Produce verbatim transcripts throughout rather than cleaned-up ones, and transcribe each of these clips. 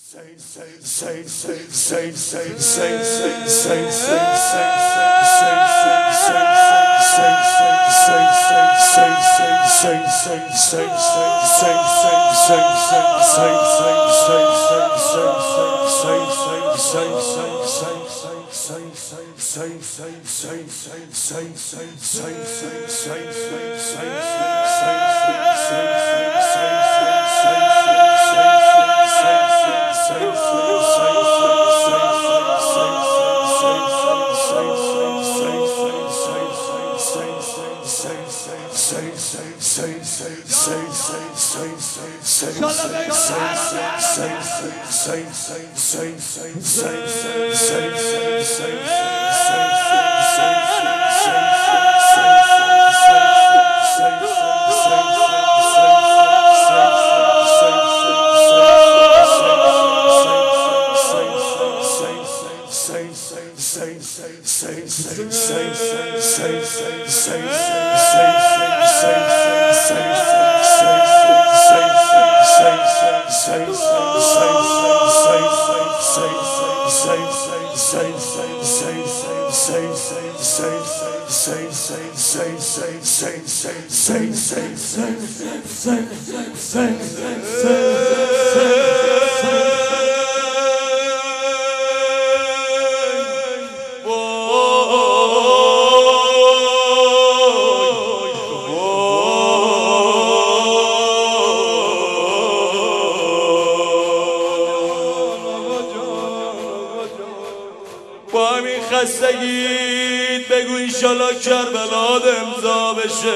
با همین خستگیت بگو انشالله کربلات امضا بشه.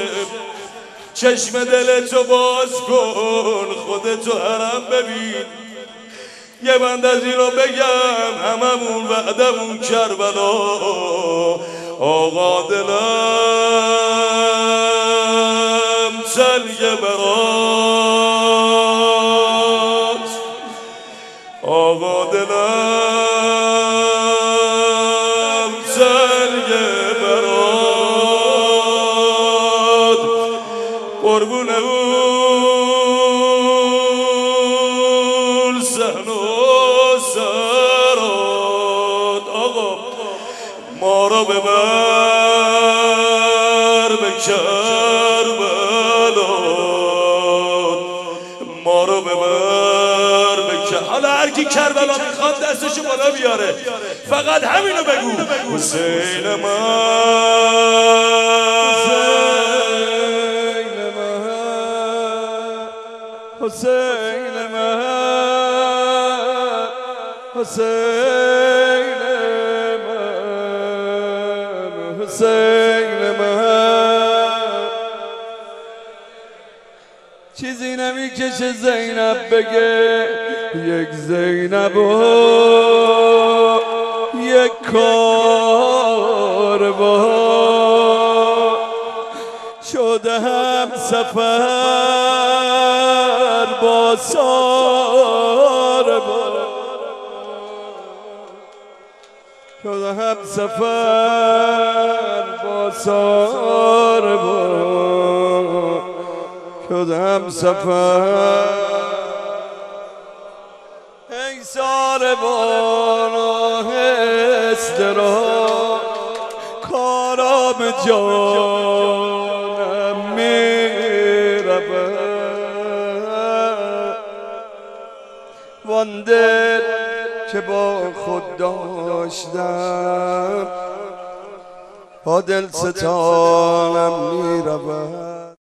چشم دلتو باز کن، خودتو حرم ببین. یه بند از اینو بگم، هممون وعدمون کربلا. آقا دلم تنگ برات، آقا دلم تنگ برات. قربون اون سحن و سرات. آقا ما رو ببر به کربلا، ما رو ببر به کربلا. حالا هر کی کربلا میخواد دستشو بالا بیاره، فقط همینو بگو. حسین من، حسین من، حسین من، حسین من. چیزی نمیکشه زینب بگه یک زینب و یک کاروان شده هم سفر با ساربان، شده هم سفر با ساربان، شده هم سفر. ای ساربان آهسته را کارا به جانم می رود. وان دل که با خود داشتم با دل ستانم می رود.